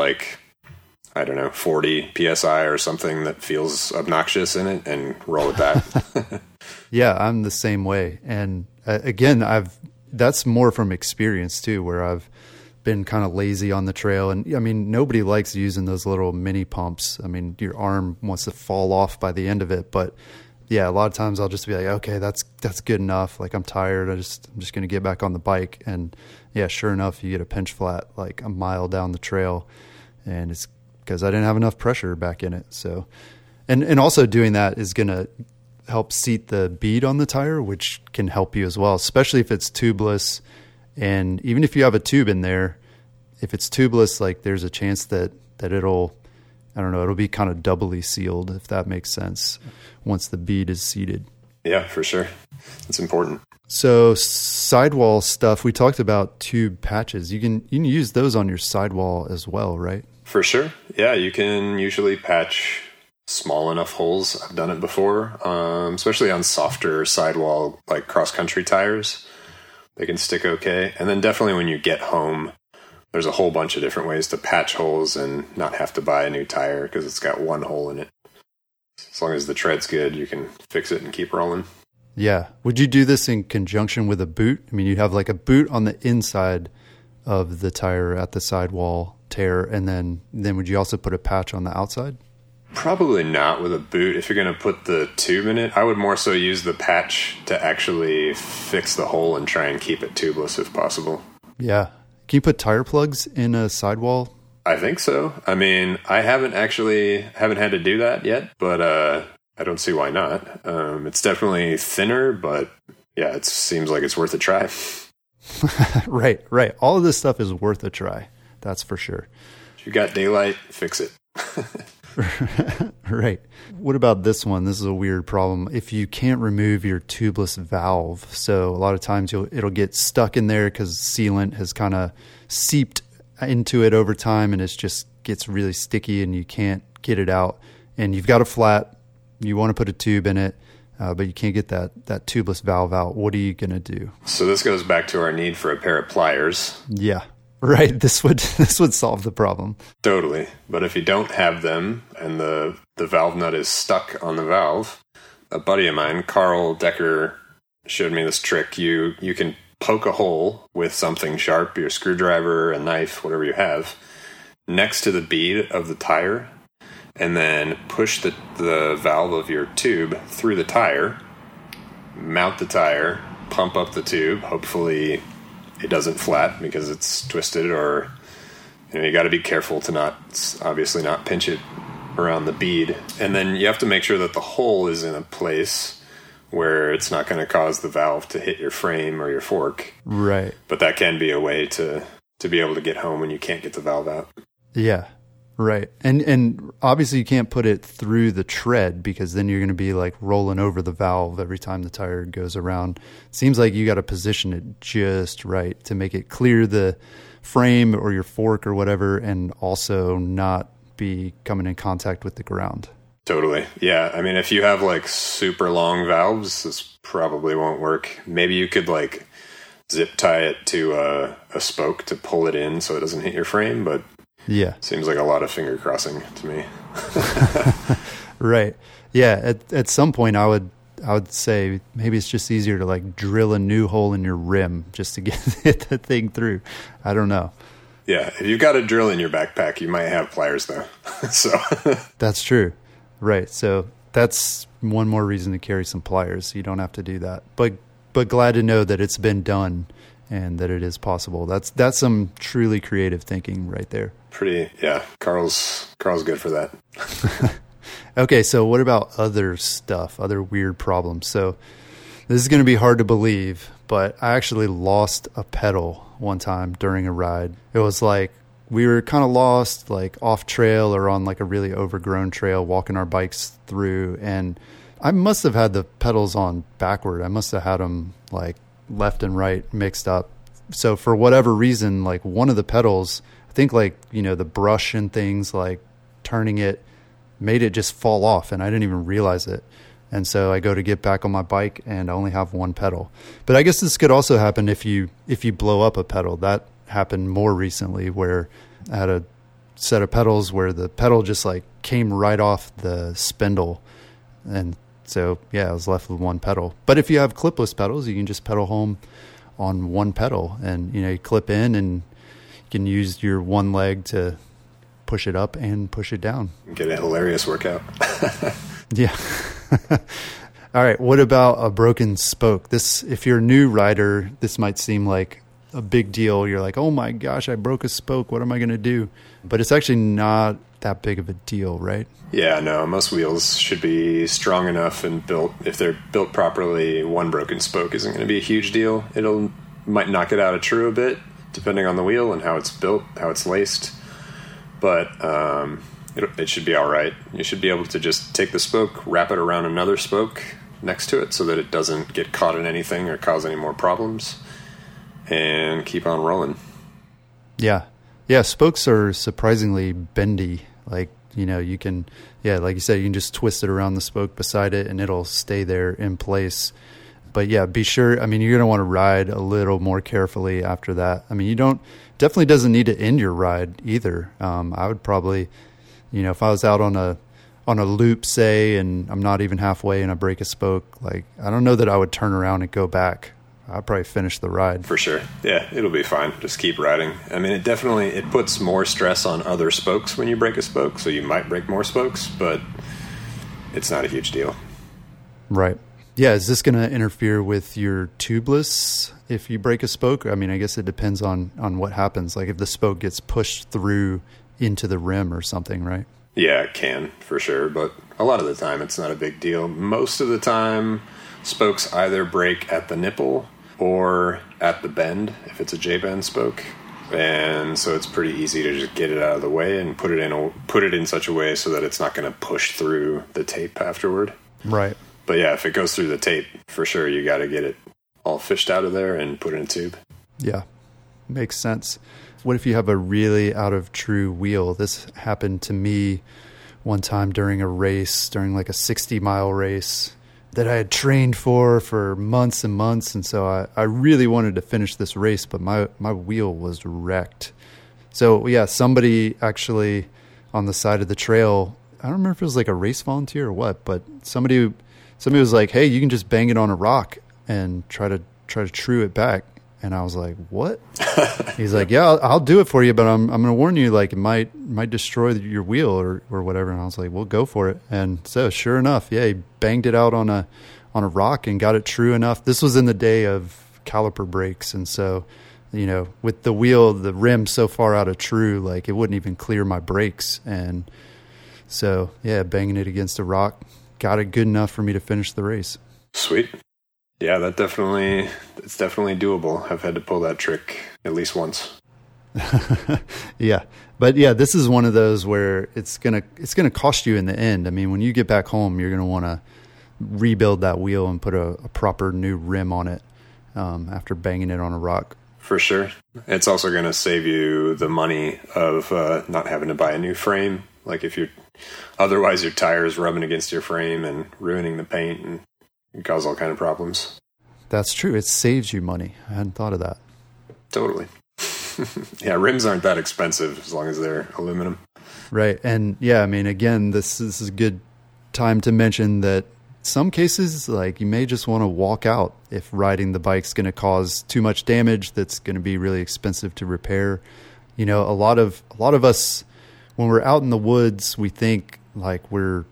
Speaker 2: 40 PSI or something that feels obnoxious in it and roll with that.
Speaker 1: Yeah, I'm the same way. And again, that's more from experience too, where I've been kind of lazy on the trail. And I mean, nobody likes using those little mini pumps. I mean, your arm wants to fall off by the end of it. But yeah, a lot of times I'll just be like, okay, that's good enough. Like, I'm tired. I'm just going to get back on the bike. And yeah, sure enough, you get a pinch flat like a mile down the trail, and it's because I didn't have enough pressure back in it. So, and also doing that is going to help seat the bead on the tire, which can help you as well, especially if it's tubeless. And even if you have a tube in there, if it's tubeless, like, there's a chance that it'll, I don't know, it'll be kind of doubly sealed, if that makes sense, once the bead is seated.
Speaker 2: Yeah, for sure. It's important.
Speaker 1: So sidewall stuff, we talked about tube patches. You can use those on your sidewall as well, right?
Speaker 2: For sure. Yeah, you can usually patch small enough holes. I've done it before, especially on softer sidewall, like cross-country tires. They can stick okay. And then definitely when you get home, there's a whole bunch of different ways to patch holes and not have to buy a new tire because it's got one hole in it. As long as the tread's good, you can fix it and keep rolling.
Speaker 1: Yeah. Would you do this in conjunction with a boot? I mean, you have like a boot on the inside of the tire at the sidewall tear, and then would you also put a patch on the outside?
Speaker 2: Probably not with a boot. If you're going to put the tube in it, I would more so use the patch to actually fix the hole and try and keep it tubeless if possible.
Speaker 1: Yeah. Can you put tire plugs in a sidewall?
Speaker 2: I think so. I mean, I haven't had to do that yet, but I don't see why not. It's definitely thinner, but yeah, it seems like it's worth a try.
Speaker 1: Right. All of this stuff is worth a try. That's for sure.
Speaker 2: If you got daylight, fix it.
Speaker 1: Right. What about this one? This is a weird problem. If you can't remove your tubeless valve, so a lot of times it'll get stuck in there because sealant has kind of seeped into it over time, and it just gets really sticky and you can't get it out. And you've got a flat, you want to put a tube in it, but you can't get that tubeless valve out. What are you going to do?
Speaker 2: So this goes back to our need for a pair of pliers.
Speaker 1: Yeah. Right. This would solve the problem.
Speaker 2: Totally. But if you don't have them and the valve nut is stuck on the valve, a buddy of mine, Carl Decker, showed me this trick. You can poke a hole with something sharp, your screwdriver, a knife, whatever you have, next to the bead of the tire, and then push the valve of your tube through the tire, mount the tire, pump up the tube, hopefully it doesn't flat because it's twisted, or you got to be careful to obviously not pinch it around the bead. And then you have to make sure that the hole is in a place where it's not going to cause the valve to hit your frame or your fork.
Speaker 1: Right.
Speaker 2: But that can be a way to be able to get home when you can't get the valve out.
Speaker 1: Yeah. Right. And obviously you can't put it through the tread because then you're going to be like rolling over the valve every time the tire goes around. Seems like you got to position it just right to make it clear the frame or your fork or whatever, and also not be coming in contact with the ground.
Speaker 2: Totally. Yeah. I mean, if you have like super long valves, this probably won't work. Maybe you could like zip tie it to a spoke to pull it in so it doesn't hit your frame, but yeah, seems like a lot of finger crossing to me.
Speaker 1: Right. Yeah. At some point I would say maybe it's just easier to like drill a new hole in your rim just to get the thing through. I don't know.
Speaker 2: Yeah. If you've got a drill in your backpack, you might have pliers though. So
Speaker 1: that's true. Right. So that's one more reason to carry some pliers. So you don't have to do that, but glad to know that it's been done and that it is possible. That's some truly creative thinking right there.
Speaker 2: Yeah. Carl's good for that.
Speaker 1: Okay. So what about other stuff, other weird problems? So this is going to be hard to believe, but I actually lost a pedal one time during a ride. It was like we were kind of lost, like off trail or on like a really overgrown trail, walking our bikes through. And I must have had the pedals on backward. I must have had them like left and right mixed up. So for whatever reason, like one of the pedals, I think like, the brush and things like turning it made it just fall off, and I didn't even realize it. And so I go to get back on my bike and I only have one pedal. But I guess this could also happen if you blow up a pedal. That happened more recently where I had a set of pedals where the pedal just like came right off the spindle. And so, yeah, I was left with one pedal. But if you have clipless pedals, you can just pedal home on one pedal, and you clip in and can use your one leg to push it up and push it down.
Speaker 2: Get a hilarious workout.
Speaker 1: Yeah. All right. What about a broken spoke? This, if you're a new rider, this might seem like a big deal. You're like, oh my gosh, I broke a spoke. What am I going to do? But it's actually not that big of a deal, right?
Speaker 2: Yeah, no, most wheels should be strong enough and built. If they're built properly, one broken spoke isn't going to be a huge deal. Might knock it out of true a bit, depending on the wheel and how it's built, how it's laced. But it should be all right. You should be able to just take the spoke, wrap it around another spoke next to it so that it doesn't get caught in anything or cause any more problems, and keep on rolling.
Speaker 1: Yeah. Yeah, spokes are surprisingly bendy. Like, you can, like you said, you can just twist it around the spoke beside it and it'll stay there in place. But yeah, be sure, you're going to want to ride a little more carefully after that. Definitely doesn't need to end your ride either. I would probably, if I was out on a loop, say, and I'm not even halfway and I break a spoke, like, I don't know that I would turn around and go back. I'd probably finish the ride.
Speaker 2: For sure. Yeah, it'll be fine. Just keep riding. It puts more stress on other spokes when you break a spoke, so you might break more spokes, but it's not a huge deal.
Speaker 1: Right. Yeah, is this going to interfere with your tubeless if you break a spoke? I guess it depends on what happens. Like if the spoke gets pushed through into the rim or something, right?
Speaker 2: Yeah, it can, for sure. But a lot of the time, it's not a big deal. Most of the time, spokes either break at the nipple or at the bend, if it's a J-bend spoke. And so it's pretty easy to just get it out of the way and put it in such a way so that it's not going to push through the tape afterward.
Speaker 1: Right.
Speaker 2: But yeah, if it goes through the tape, for sure, you got to get it all fished out of there and put it in a tube.
Speaker 1: Yeah, makes sense. What if you have a really out of true wheel? This happened to me one time during a race, during like a 60-mile race that I had trained for months and months. And so I really wanted to finish this race, but my wheel was wrecked. So yeah, somebody actually on the side of the trail, I don't remember if it was like a race volunteer or what, but somebody was like, hey, you can just bang it on a rock and try to true it back. And I was like, what? He's like, yeah, I'll do it for you, but I'm going to warn you, like it might destroy your wheel or whatever. And I was like, well, go for it. And so sure enough, yeah, he banged it out on a rock and got it true enough. This was in the day of caliper brakes. And so, with the wheel, the rim so far out of true, like it wouldn't even clear my brakes. And so, yeah, banging it against a rock got it good enough for me to finish the race.
Speaker 2: Sweet. Yeah, it's definitely doable. I've had to pull that trick at least once.
Speaker 1: Yeah. But yeah, this is one of those where it's going to cost you in the end. When you get back home, you're going to want to rebuild that wheel and put a proper new rim on it after banging it on a rock.
Speaker 2: For sure. It's also going to save you the money of not having to buy a new frame. Like otherwise your tires rubbing against your frame and ruining the paint and cause all kind of problems.
Speaker 1: That's true. It saves you money. I hadn't thought of that.
Speaker 2: Totally. Yeah, rims aren't that expensive as long as they're aluminum.
Speaker 1: Right. And yeah, again, this is a good time to mention that some cases, like you may just want to walk out if riding the bike's going to cause too much damage that's going to be really expensive to repair. A lot of us, when we're out in the woods, we think like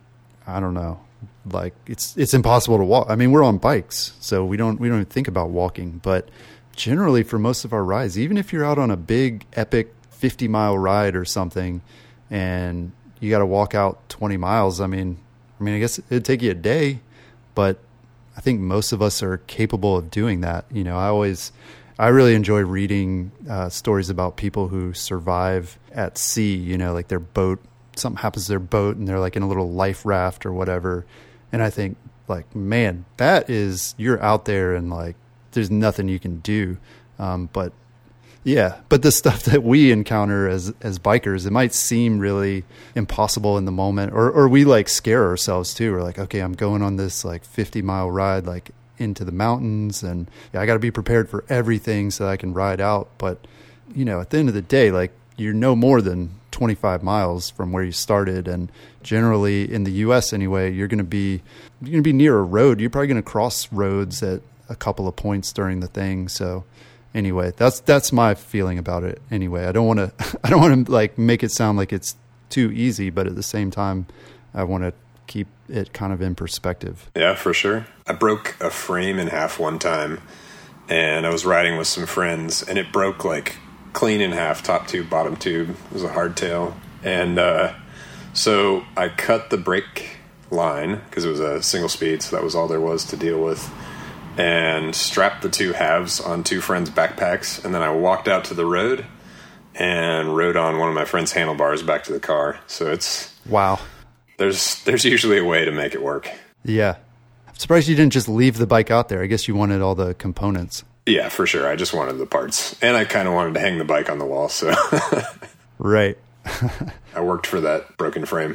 Speaker 1: like it's impossible to walk. We're on bikes, so we don't even think about walking. But generally, for most of our rides, even if you're out on a big epic 50-mile ride or something, and you got to walk out 20 miles, I guess it'd take you a day, but I think most of us are capable of doing that. I really enjoy reading stories about people who survive at sea. Like their boat, something happens to their boat, and they're like in a little life raft or whatever. And I think, like, man, you're out there and, like, there's nothing you can do. But the stuff that we encounter as bikers, it might seem really impossible in the moment. Or we, like, scare ourselves, too. We're like, okay, I'm going on this, like, 50-mile ride, like, into the mountains. And, I got to be prepared for everything so that I can ride out. But, at the end of the day, like, you're no more than 25 miles from where you started, and generally in the US anyway, you're going to be near a road. You're probably going to cross roads at a couple of points during the thing. So Anyway, that's my feeling about it. Anyway, I don't want to like make it sound like it's too easy, but at the same time, I want to keep it kind of in perspective.
Speaker 2: Yeah, for sure. I broke a frame in half one time, and I was riding with some friends, and it broke like clean in half, top tube, bottom tube. It was a hardtail. And so I cut the brake line because it was a single speed, so that was all there was to deal with, and strapped the two halves on two friends' backpacks, and then I walked out to the road and rode on one of my friend's handlebars back to the car. So it's...
Speaker 1: Wow.
Speaker 2: There's usually a way to make it work.
Speaker 1: Yeah. I'm surprised you didn't just leave the bike out there. I guess you wanted all the components.
Speaker 2: Yeah, for sure. I just wanted the parts. And I kind of wanted to hang the bike on the wall, so...
Speaker 1: Right.
Speaker 2: I worked for that broken frame.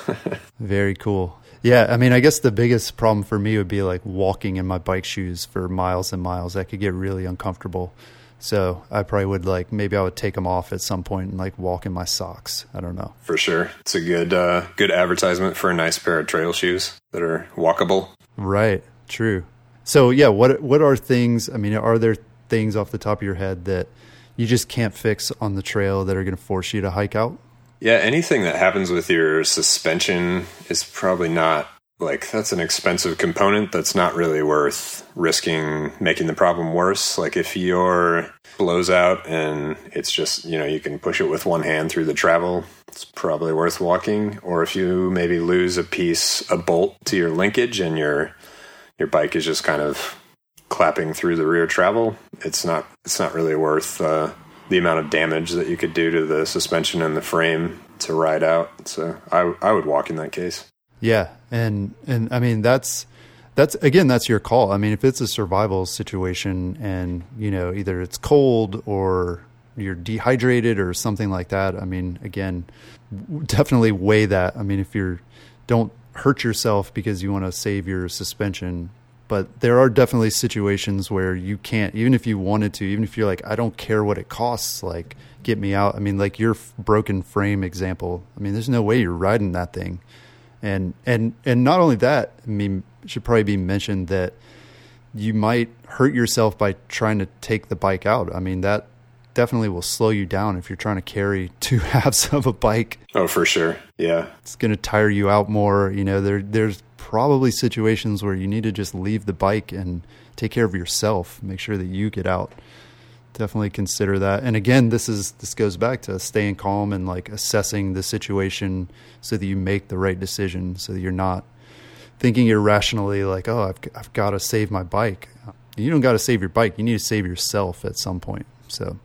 Speaker 1: Very cool. Yeah, I mean, I guess the biggest problem for me would be like walking in my bike shoes for miles and miles. That could get really uncomfortable. So I probably would maybe I would take them off at some point and like walk in my socks. I don't know.
Speaker 2: For sure. It's a good advertisement for a nice pair of trail shoes that are walkable.
Speaker 1: Right. True. So yeah, what are things, I mean, are there things off the top of your head that you just can't fix on the trail that are going to force you to hike out?
Speaker 2: Yeah, anything that happens with your suspension is probably not, that's an expensive component that's not really worth risking making the problem worse. Like if your blows out and it's just, you can push it with one hand through the travel, it's probably worth walking. Or if you maybe lose a bolt to your linkage and your bike is just kind of clapping through the rear travel, it's not really worth the amount of damage that you could do to the suspension and the frame to ride out. So I would walk in that case. Yeah.
Speaker 1: And I mean, that's your call. I mean, if it's a survival situation and, either it's cold or you're dehydrated or something like that, I mean, again, definitely weigh that. I mean, if don't hurt yourself because you want to save your suspension, but there are definitely situations where you can't, even if you wanted to, even if you're like, I don't care what it costs, like get me out. I mean, like your broken frame example, I mean, there's no way you're riding that thing. And not only that, I mean, it should probably be mentioned that you might hurt yourself by trying to take the bike out. I mean, that definitely will slow you down if you're trying to carry two halves of a bike.
Speaker 2: Oh, for sure. Yeah.
Speaker 1: It's going to tire you out more. There's probably situations where you need to just leave the bike and take care of yourself, make sure that you get out. Definitely consider that. And again, this goes back to staying calm and like assessing the situation so that you make the right decision, so that you're not thinking irrationally like, oh, I've got to save my bike. You don't got to save your bike. You need to save yourself at some point. So,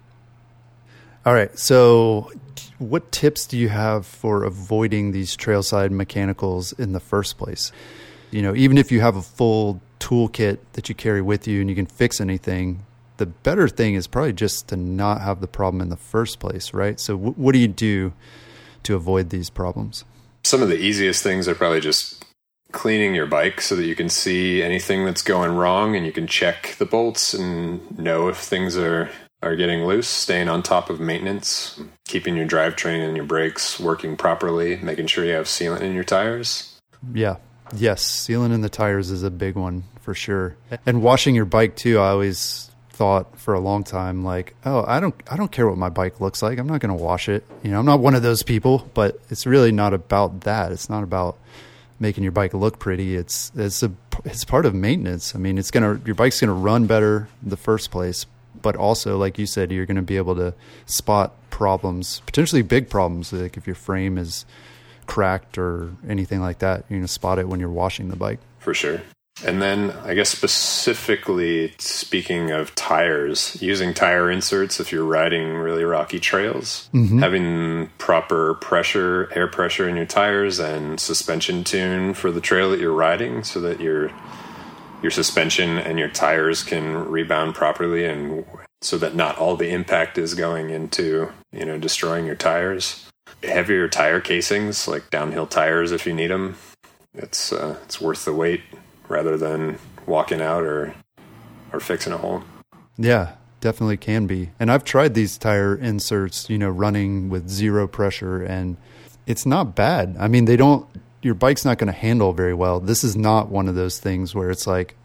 Speaker 1: all right. So what tips do you have for avoiding these trailside mechanicals in the first place? Even if you have a full toolkit that you carry with you and you can fix anything, the better thing is probably just to not have the problem in the first place, right? So what do you do to avoid these problems?
Speaker 2: Some of the easiest things are probably just cleaning your bike so that you can see anything that's going wrong and you can check the bolts and know if things are getting loose, staying on top of maintenance, keeping your drivetrain and your brakes working properly, making sure you have sealant in your tires.
Speaker 1: Yeah. Yes. Sealant in the tires is a big one for sure. And washing your bike too. I always thought for a long time, like, oh, I don't care what my bike looks like. I'm not going to wash it. I'm not one of those people, but it's really not about that. It's not about making your bike look pretty. It's part of maintenance. I mean, your bike's going to run better in the first place, but also, like you said, you're going to be able to spot problems, potentially big problems. Like if your frame is cracked or anything like that, you're going to spot it when you're washing the bike.
Speaker 2: For sure. And then I guess specifically speaking of tires, using tire inserts if you're riding really rocky trails, having proper air pressure in your tires and suspension tune for the trail that you're riding so that your suspension and your tires can rebound properly and so that not all the impact is going into, destroying your tires. Heavier tire casings, like downhill tires if you need them, it's worth the wait rather than walking out or fixing a hole. Yeah,
Speaker 1: definitely can be. And I've tried these tire inserts, running with zero pressure, and it's not bad. I mean, your bike's not going to handle very well. This is not one of those things where it's like,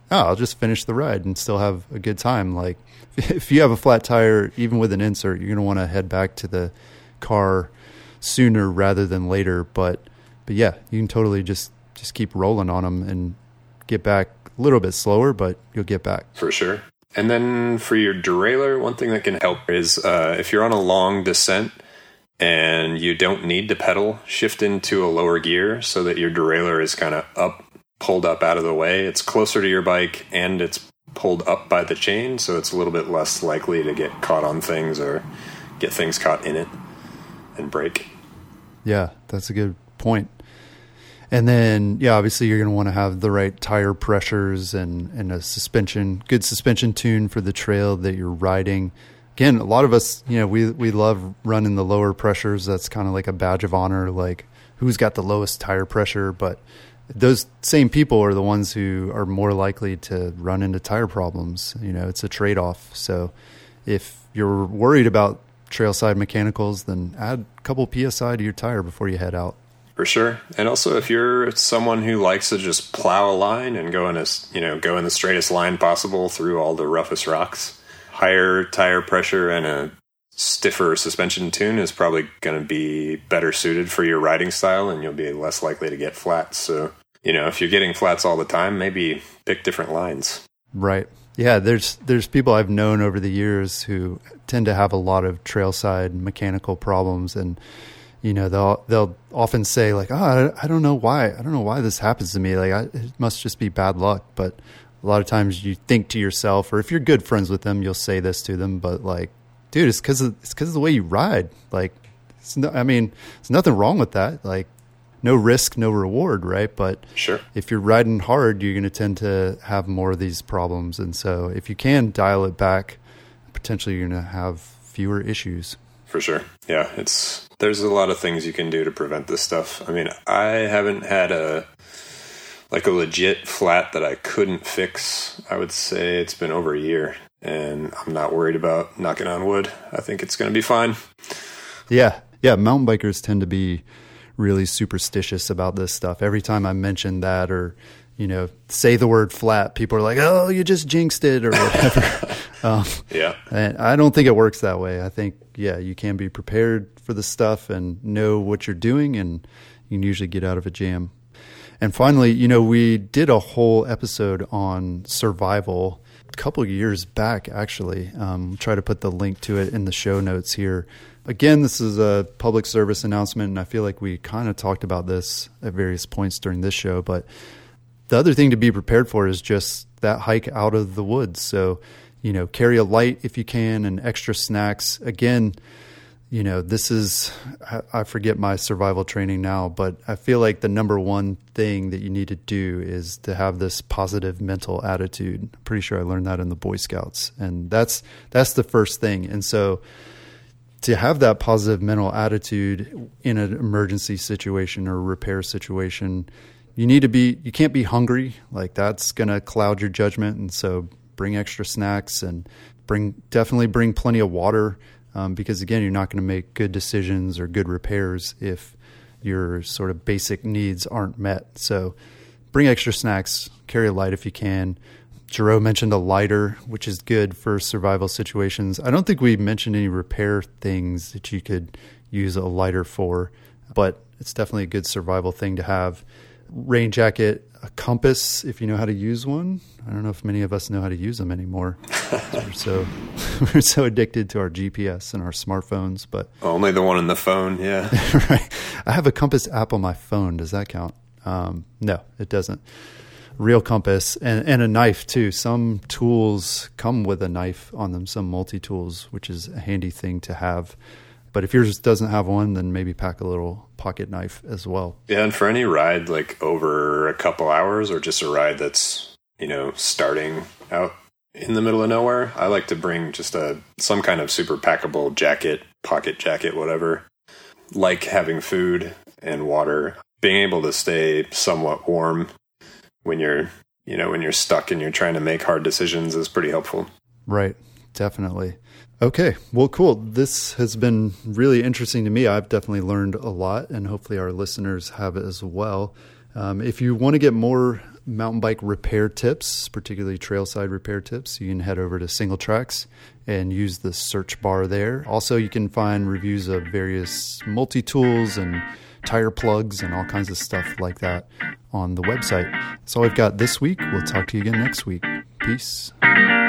Speaker 1: oh, I'll just finish the ride and still have a good time. Like if you have a flat tire, even with an insert, you're going to want to head back to the car sooner rather than later. But yeah, you can totally just keep rolling on them and get back a little bit slower, but you'll get back.
Speaker 2: For sure. And then for your derailleur, one thing that can help is if you're on a long descent and you don't need to pedal, shift into a lower gear so that your derailleur is kind of pulled up out of the way. It's closer to your bike and it's pulled up by the chain, so it's a little bit less likely to get caught on things or get things caught in it and break.
Speaker 1: Yeah, that's a good point. And then, yeah, obviously you're going to want to have the right tire pressures and a good suspension tune for the trail that you're riding. Again, a lot of us, we love running the lower pressures. That's kind of like a badge of honor, like who's got the lowest tire pressure. But those same people are the ones who are more likely to run into tire problems. It's a trade-off. So if you're worried about trailside mechanicals, then add a couple PSI to your tire before you head out.
Speaker 2: For sure. And also if you're someone who likes to just plow a line and go in the straightest line possible through all the roughest rocks, higher tire pressure and a stiffer suspension tune is probably going to be better suited for your riding style, and you'll be less likely to get flats. So, if you're getting flats all the time, maybe pick different lines.
Speaker 1: Right. Yeah, there's people I've known over the years who tend to have a lot of trailside mechanical problems, and they'll often say like, oh, I don't know why this happens to me. Like, it must just be bad luck. But a lot of times you think to yourself, or if you're good friends with them, you'll say this to them. But like, dude, it's because of the way you ride. Like, there's nothing wrong with that. Like, no risk, no reward, right? But
Speaker 2: sure,
Speaker 1: if you're riding hard, you're going to tend to have more of these problems. And so if you can dial it back, potentially you're going to have fewer issues.
Speaker 2: For sure. Yeah, there's a lot of things you can do to prevent this stuff. I mean, I haven't had a legit flat that I couldn't fix. I would say it's been over a year, and I'm not worried about knocking on wood. I think it's going to be fine.
Speaker 1: Yeah. Yeah. Mountain bikers tend to be really superstitious about this stuff. Every time I mention that or, say the word flat, people are like, oh, you just jinxed it or whatever.
Speaker 2: Yeah.
Speaker 1: And I don't think it works that way. I think, you can be prepared for the stuff and know what you're doing, and you can usually get out of a jam. And finally, we did a whole episode on survival a couple of years back, actually. Try to put the link to it in the show notes here. Again, this is a public service announcement, and I feel like we kind of talked about this at various points during this show. But the other thing to be prepared for is just that hike out of the woods. So, carry a light if you can and extra snacks. Again, this is, I forget my survival training now, but I feel like the number one thing that you need to do is to have this positive mental attitude. I'm pretty sure I learned that in the Boy Scouts, and that's the first thing. And so to have that positive mental attitude in an emergency situation or repair situation, you can't be hungry. Like, that's going to cloud your judgment. And so bring extra snacks and definitely bring plenty of water. Because again, you're not going to make good decisions or good repairs if your sort of basic needs aren't met. So bring extra snacks, carry a light if you can. Jarreau mentioned a lighter, which is good for survival situations. I don't think we mentioned any repair things that you could use a lighter for, but it's definitely a good survival thing to have. Rain jacket, a compass, if you know how to use one. I don't know if many of us know how to use them anymore. We're so addicted to our GPS and our smartphones, but
Speaker 2: only the one in the phone. Yeah.
Speaker 1: Right. I have a compass app on my phone. Does that count? No, it doesn't. Real compass and a knife too. Some tools come with a knife on them, some multi-tools, which is a handy thing to have. But if yours doesn't have one, then maybe pack a little pocket knife as well.
Speaker 2: Yeah, and for any ride like over a couple hours or just a ride that's, starting out in the middle of nowhere, I like to bring just some kind of super packable jacket, pocket jacket, whatever. Like having food and water, being able to stay somewhat warm when you're stuck and you're trying to make hard decisions is pretty helpful.
Speaker 1: Right. Definitely. Okay. Well, cool. This has been really interesting to me. I've definitely learned a lot, and hopefully our listeners have as well. If you want to get more mountain bike repair tips, particularly trailside repair tips, you can head over to Single Tracks and use the search bar there. Also, you can find reviews of various multi-tools and tire plugs and all kinds of stuff like that on the website. That's all I've got this week. We'll talk to you again next week. Peace.